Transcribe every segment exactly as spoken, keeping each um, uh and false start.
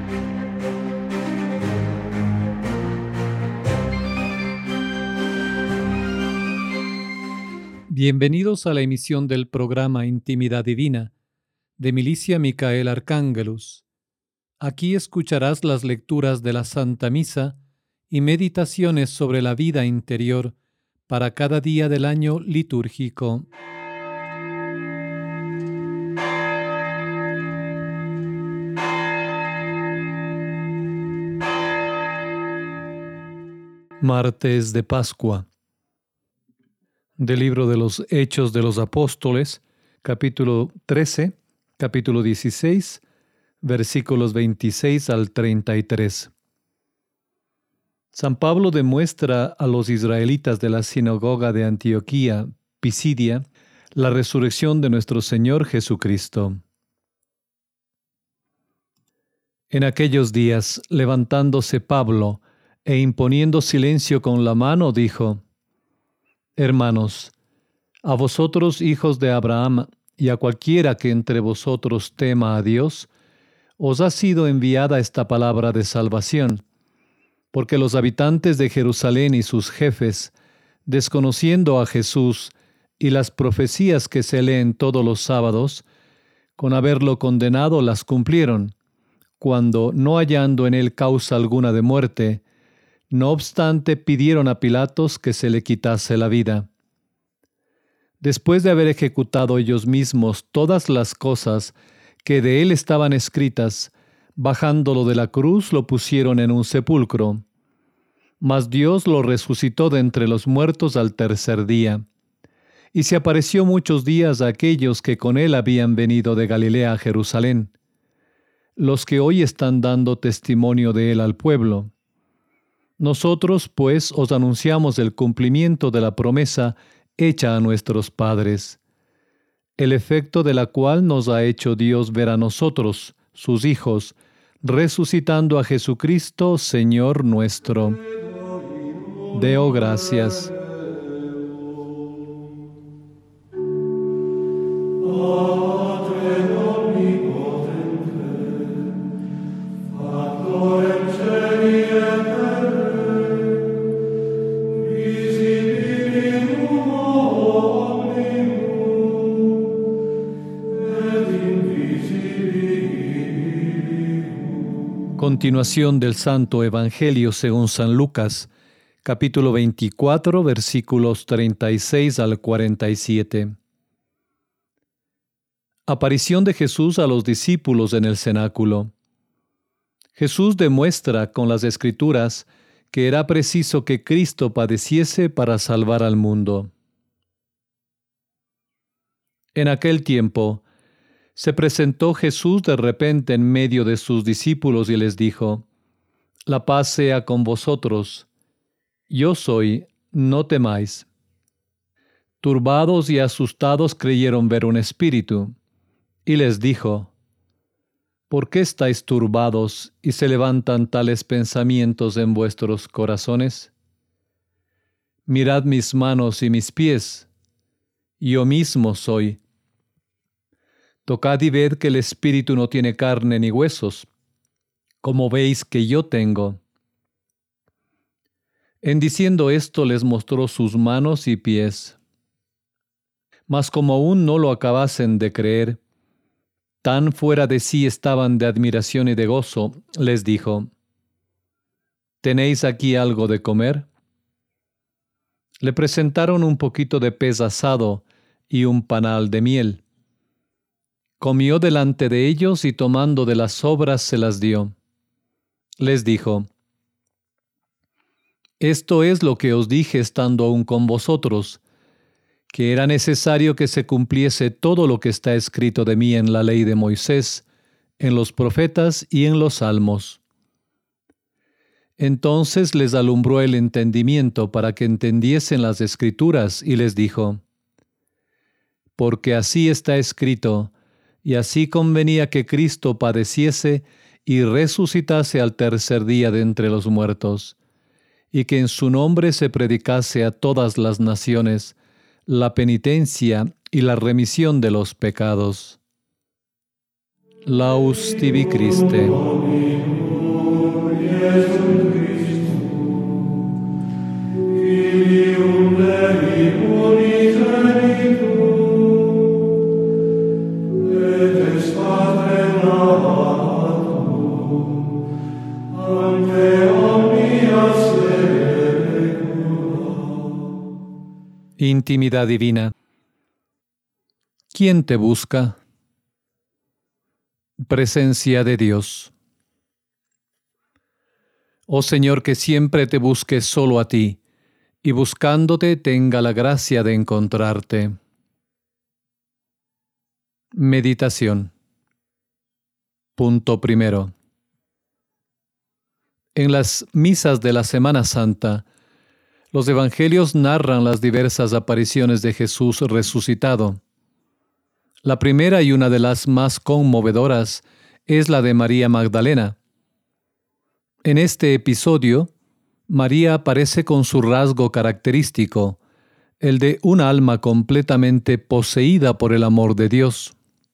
Bienvenidos a la emisión del programa Intimidad Divina de Milicia Micael Arcángelus. Aquí escucharás las lecturas de la Santa Misa y meditaciones sobre la vida interior para cada día del año litúrgico. Martes de Pascua. Del libro de los Hechos de los Apóstoles, capítulo trece, capítulo dieciséis, versículos veintiséis al treinta y tres. San Pablo demuestra a los israelitas de la sinagoga de Antioquía, Pisidia, la resurrección de nuestro Señor Jesucristo. En aquellos días, levantándose Pablo e imponiendo silencio con la mano, dijo: Hermanos, a vosotros hijos de Abraham y a cualquiera que entre vosotros tema a Dios, os ha sido enviada esta palabra de salvación, porque los habitantes de Jerusalén y sus jefes, desconociendo a Jesús y las profecías que se leen todos los sábados, con haberlo condenado las cumplieron, cuando, no hallando en él causa alguna de muerte, no obstante pidieron a Pilatos que se le quitase la vida. Después de haber ejecutado ellos mismos todas las cosas que de él estaban escritas, bajándolo de la cruz lo pusieron en un sepulcro. Mas Dios lo resucitó de entre los muertos al tercer día. Y se apareció muchos días a aquellos que con él habían venido de Galilea a Jerusalén, los que hoy están dando testimonio de él al pueblo. Nosotros, pues, os anunciamos el cumplimiento de la promesa hecha a nuestros padres, el efecto de la cual nos ha hecho Dios ver a nosotros, sus hijos, resucitando a Jesucristo, Señor nuestro. Deo gracias. Continuación del Santo Evangelio según San Lucas, capítulo veinticuatro, versículos treinta y seis al cuarenta y siete. Aparición de Jesús a los discípulos en el cenáculo. Jesús demuestra con las Escrituras que era preciso que Cristo padeciese para salvar al mundo. En aquel tiempo, se presentó Jesús de repente en medio de sus discípulos y les dijo: La paz sea con vosotros. Yo soy, no temáis. Turbados y asustados creyeron ver un espíritu. Y les dijo: ¿Por qué estáis turbados y se levantan tales pensamientos en vuestros corazones? Mirad mis manos y mis pies. Yo mismo soy. Tocad y ved que el espíritu no tiene carne ni huesos, como veis que yo tengo. En diciendo esto les mostró sus manos y pies. Mas como aún no lo acabasen de creer, tan fuera de sí estaban de admiración y de gozo, les dijo: ¿Tenéis aquí algo de comer? Le presentaron un poquito de pez asado y un panal de miel. Comió delante de ellos y tomando de las sobras se las dio. Les dijo: Esto es lo que os dije estando aún con vosotros, que era necesario que se cumpliese todo lo que está escrito de mí en la ley de Moisés, en los profetas y en los salmos. Entonces les alumbró el entendimiento para que entendiesen las Escrituras y les dijo: Porque así está escrito, y así convenía que Cristo padeciese y resucitase al tercer día de entre los muertos, y que en su nombre se predicase a todas las naciones la penitencia y la remisión de los pecados. Laus tibi Christe. Intimidad divina. ¿Quién te busca? Presencia de Dios. Oh Señor, que siempre te busque solo a ti, y buscándote tenga la gracia de encontrarte. Meditación. Punto primero. En las misas de la Semana Santa, los evangelios narran las diversas apariciones de Jesús resucitado. La primera y una de las más conmovedoras es la de María Magdalena. En este episodio, María aparece con su rasgo característico, el de un alma completamente poseída por el amor de Dios.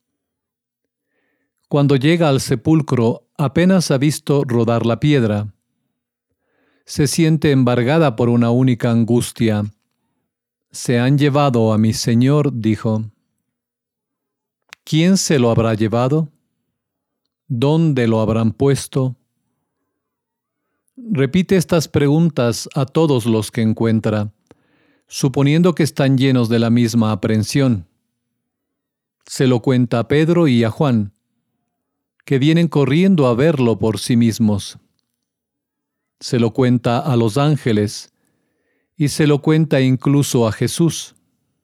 Cuando llega al sepulcro, apenas ha visto rodar la piedra. Se siente embargada por una única angustia. «Se han llevado a mi Señor», dijo. ¿Quién se lo habrá llevado? ¿Dónde lo habrán puesto? Repite estas preguntas a todos los que encuentra, suponiendo que están llenos de la misma aprensión. Se lo cuenta a Pedro y a Juan, que vienen corriendo a verlo por sí mismos. Se lo cuenta a los ángeles y se lo cuenta incluso a Jesús.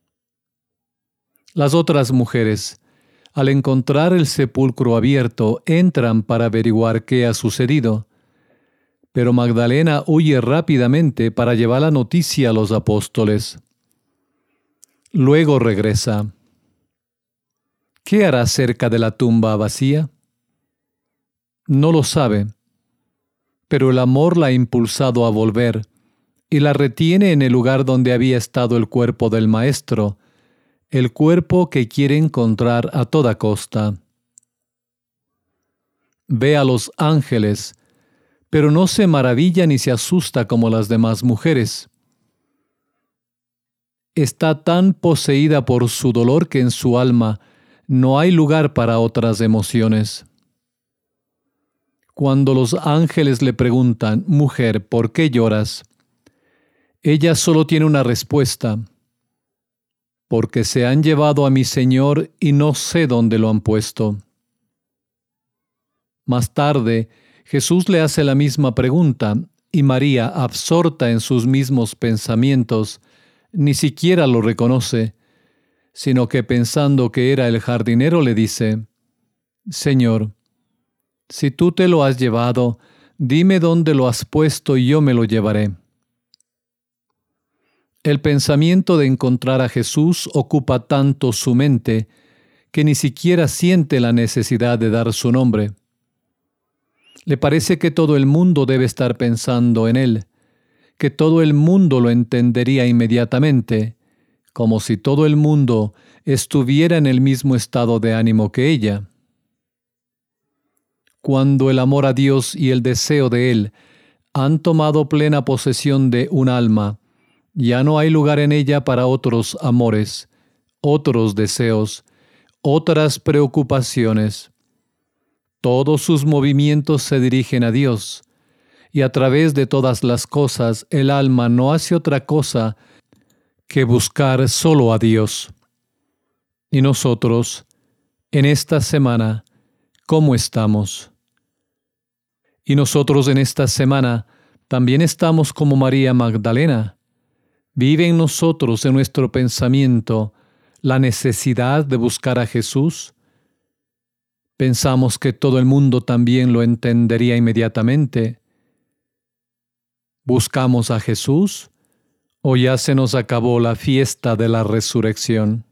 Las otras mujeres, al encontrar el sepulcro abierto, entran para averiguar qué ha sucedido, pero Magdalena huye rápidamente para llevar la noticia a los apóstoles. Luego regresa. ¿Qué hará cerca de la tumba vacía? No lo sabe, pero el amor la ha impulsado a volver y la retiene en el lugar donde había estado el cuerpo del Maestro, el cuerpo que quiere encontrar a toda costa. Ve a los ángeles, pero no se maravilla ni se asusta como las demás mujeres. Está tan poseída por su dolor que en su alma no hay lugar para otras emociones. Cuando los ángeles le preguntan, «Mujer, ¿por qué lloras?», ella solo tiene una respuesta: «Porque se han llevado a mi Señor y no sé dónde lo han puesto». Más tarde, Jesús le hace la misma pregunta y María, absorta en sus mismos pensamientos, ni siquiera lo reconoce, sino que pensando que era el jardinero le dice: «Señor, si tú te lo has llevado, dime dónde lo has puesto y yo me lo llevaré». El pensamiento de encontrar a Jesús ocupa tanto su mente que ni siquiera siente la necesidad de dar su nombre. Le parece que todo el mundo debe estar pensando en él, que todo el mundo lo entendería inmediatamente, como si todo el mundo estuviera en el mismo estado de ánimo que ella. Cuando el amor a Dios y el deseo de Él han tomado plena posesión de un alma, ya no hay lugar en ella para otros amores, otros deseos, otras preocupaciones. Todos sus movimientos se dirigen a Dios, y a través de todas las cosas el alma no hace otra cosa que buscar solo a Dios. Y nosotros, en esta semana, ¿cómo estamos? Y nosotros en esta semana también estamos como María Magdalena. ¿Vive en nosotros, en nuestro pensamiento, la necesidad de buscar a Jesús? ¿Pensamos que todo el mundo también lo entendería inmediatamente? ¿Buscamos a Jesús o ya se nos acabó la fiesta de la resurrección?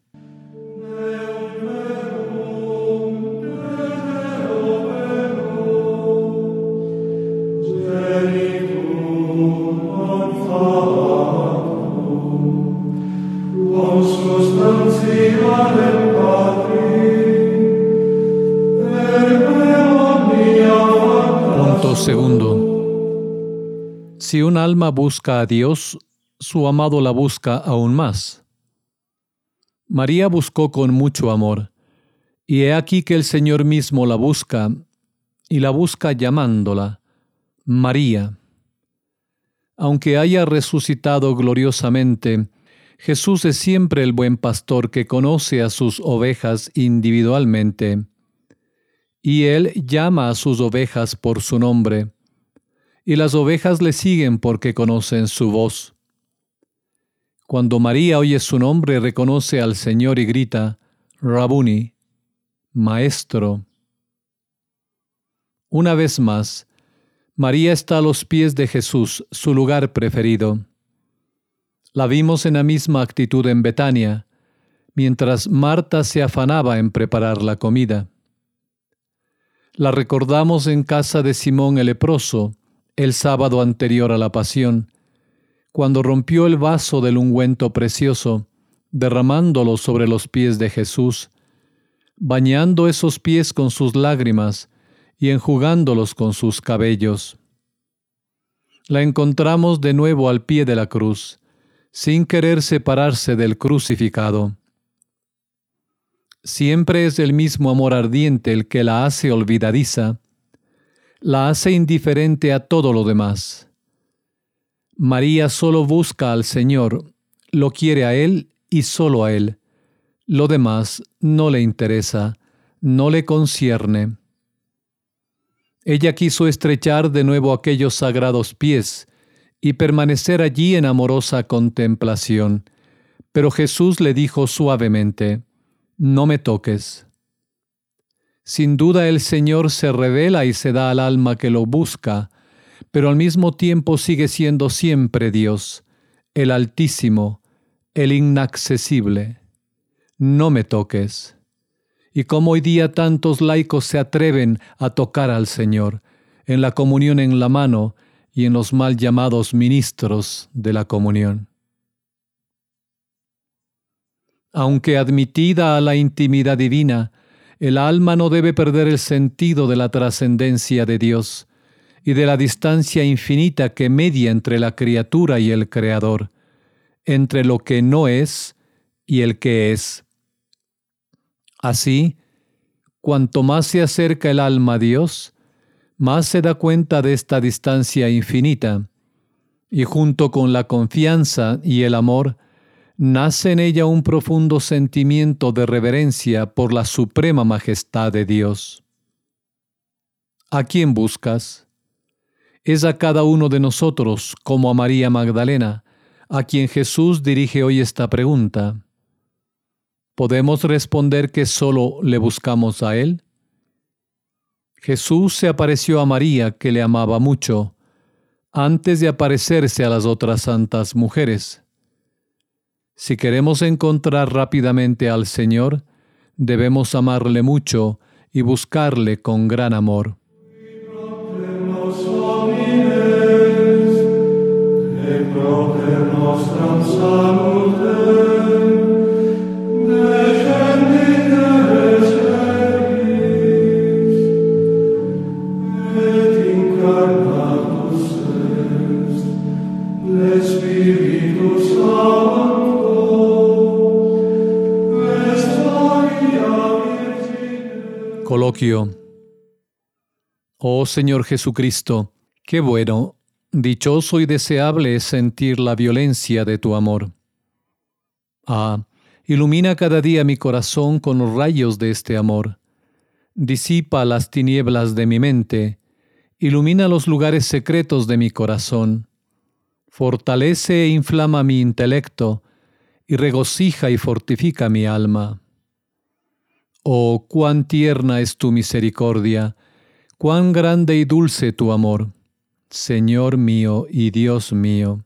Consustancia del Padre, segundo. Si un alma busca a Dios, su amado la busca aún más. María buscó con mucho amor, y he aquí que el Señor mismo la busca, y la busca llamándola María. Aunque haya resucitado gloriosamente, Jesús es siempre el buen pastor que conoce a sus ovejas individualmente, y Él llama a sus ovejas por su nombre, y las ovejas le siguen porque conocen su voz. Cuando María oye su nombre, reconoce al Señor y grita, Rabuni, Maestro. Una vez más, María está a los pies de Jesús, su lugar preferido. La vimos en la misma actitud en Betania, mientras Marta se afanaba en preparar la comida. La recordamos en casa de Simón el leproso, el sábado anterior a la pasión, cuando rompió el vaso del ungüento precioso, derramándolo sobre los pies de Jesús, bañando esos pies con sus lágrimas y enjugándolos con sus cabellos. La encontramos de nuevo al pie de la cruz, sin querer separarse del crucificado. Siempre es el mismo amor ardiente el que la hace olvidadiza, la hace indiferente a todo lo demás. María solo busca al Señor, lo quiere a Él y solo a Él. Lo demás no le interesa, no le concierne. Ella quiso estrechar de nuevo aquellos sagrados pies y permanecer allí en amorosa contemplación, pero Jesús le dijo suavemente, «No me toques». Sin duda el Señor se revela y se da al alma que lo busca, pero al mismo tiempo sigue siendo siempre Dios, el Altísimo, el Inaccesible. No me toques. Y como hoy día tantos laicos se atreven a tocar al Señor, en la comunión en la mano y en los mal llamados ministros de la comunión. Aunque admitida a la intimidad divina, el alma no debe perder el sentido de la trascendencia de Dios y de la distancia infinita que media entre la criatura y el Creador, entre lo que no es y el que es. Así, cuanto más se acerca el alma a Dios, más se da cuenta de esta distancia infinita, y junto con la confianza y el amor, nace en ella un profundo sentimiento de reverencia por la suprema majestad de Dios. ¿A quién buscas? Es a cada uno de nosotros, como a María Magdalena, a quien Jesús dirige hoy esta pregunta. ¿Podemos responder que solo le buscamos a Él? Jesús se apareció a María, que le amaba mucho, antes de aparecerse a las otras santas mujeres. Si queremos encontrar rápidamente al Señor, debemos amarle mucho y buscarle con gran amor. Coloquio. Oh Señor Jesucristo, qué bueno, dichoso y deseable es sentir la violencia de tu amor. Ah, ilumina cada día mi corazón con los rayos de este amor. Disipa las tinieblas de mi mente, ilumina los lugares secretos de mi corazón. Fortalece e inflama mi intelecto, y regocija y fortifica mi alma. Oh, cuán tierna es tu misericordia, cuán grande y dulce tu amor, Señor mío y Dios mío.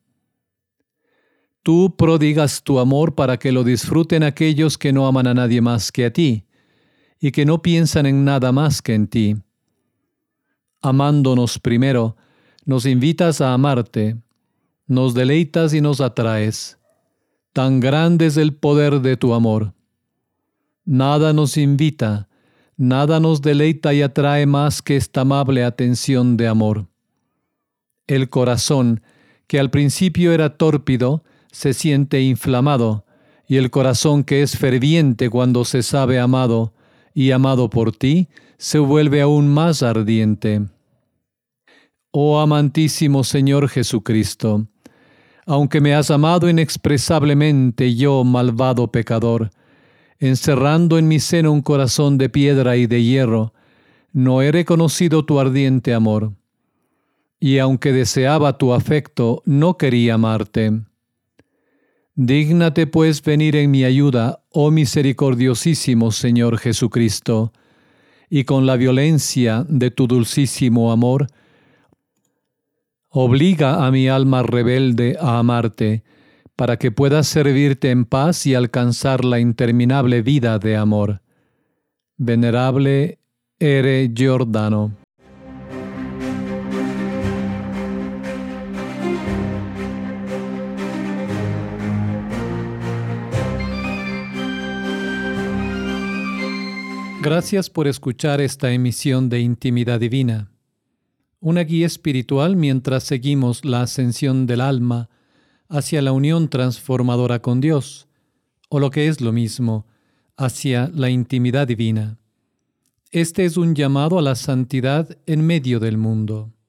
Tú prodigas tu amor para que lo disfruten aquellos que no aman a nadie más que a ti, y que no piensan en nada más que en ti. Amándonos primero, nos invitas a amarte, nos deleitas y nos atraes. Tan grande es el poder de tu amor. Nada nos invita, Nada nos deleita y atrae más que esta amable atención de amor. El corazón, que al principio era tórpido, se siente inflamado, y el corazón que es ferviente cuando se sabe amado y amado por ti, se vuelve aún más ardiente. Oh amantísimo Señor Jesucristo, aunque me has amado inexpresablemente, yo, malvado pecador, encerrando en mi seno un corazón de piedra y de hierro, no he reconocido tu ardiente amor. Y aunque deseaba tu afecto, no quería amarte. Dígnate pues venir en mi ayuda, oh misericordiosísimo Señor Jesucristo, y con la violencia de tu dulcísimo amor, obliga a mi alma rebelde a amarte, para que pueda servirte en paz y alcanzar la interminable vida de amor. Venerable R. Giordano. Gracias por escuchar esta emisión de Intimidad Divina, una guía espiritual mientras seguimos la ascensión del alma hacia la unión transformadora con Dios, o lo que es lo mismo, hacia la intimidad divina. Este es un llamado a la santidad en medio del mundo.